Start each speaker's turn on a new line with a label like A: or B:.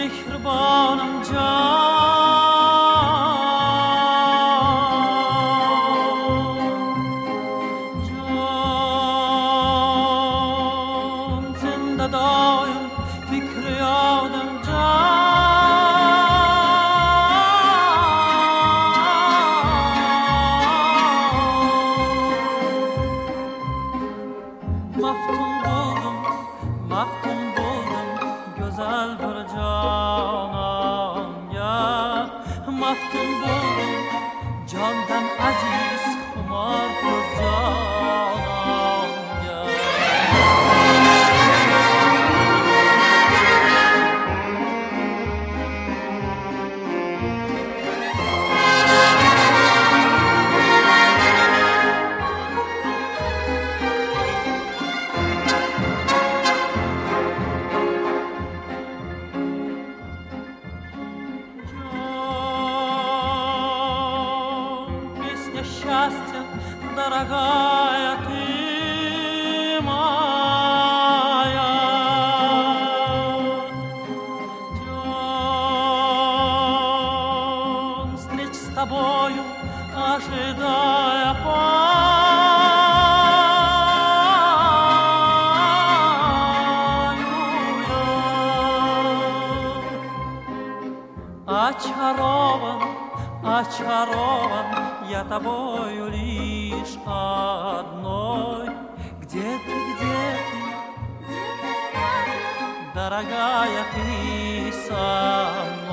A: مهربانم جان زنده دایم فکر یادم مفتون بودم güzel bir cananga مفتون بودم candan aziz خمار kız cananga Счастье, дорогая ты моя, Джон, встреч с тобою, ожидая очарован, очарован я тобою лишь одной. Где ты, дорогая, ты со мной?